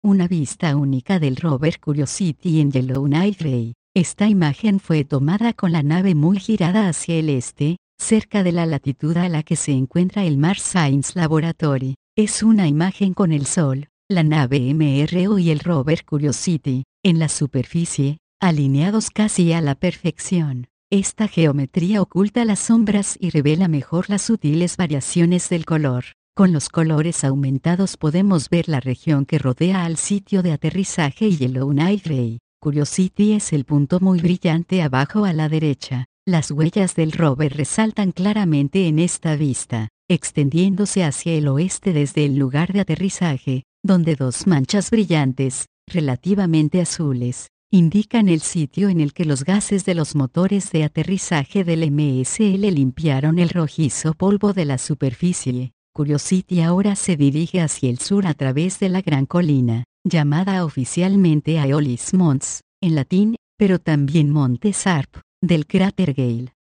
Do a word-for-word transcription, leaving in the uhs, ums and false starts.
Una vista única del rover Curiosity en Yellowknife Bay. Esta imagen fue tomada con la nave muy girada hacia el este, cerca de la latitud a la que se encuentra el Mars Science Laboratory. Es una imagen con el Sol, la nave M R O y el rover Curiosity, en la superficie, alineados casi a la perfección. Esta geometría oculta las sombras y revela mejor las sutiles variaciones del color. Con los colores aumentados podemos ver la región que rodea al sitio de aterrizaje y Yellowknife Bay. Curiosity es el punto muy brillante abajo a la derecha. Las huellas del rover resaltan claramente en esta vista, extendiéndose hacia el oeste desde el lugar de aterrizaje, donde dos manchas brillantes, relativamente azules, indican el sitio en el que los gases de los motores de aterrizaje del M S L limpiaron el rojizo polvo de la superficie. Curiosity ahora se dirige hacia el sur a través de la gran colina, llamada oficialmente Aeolis Mons, en latín, pero también Monte Sharp, del cráter Gale.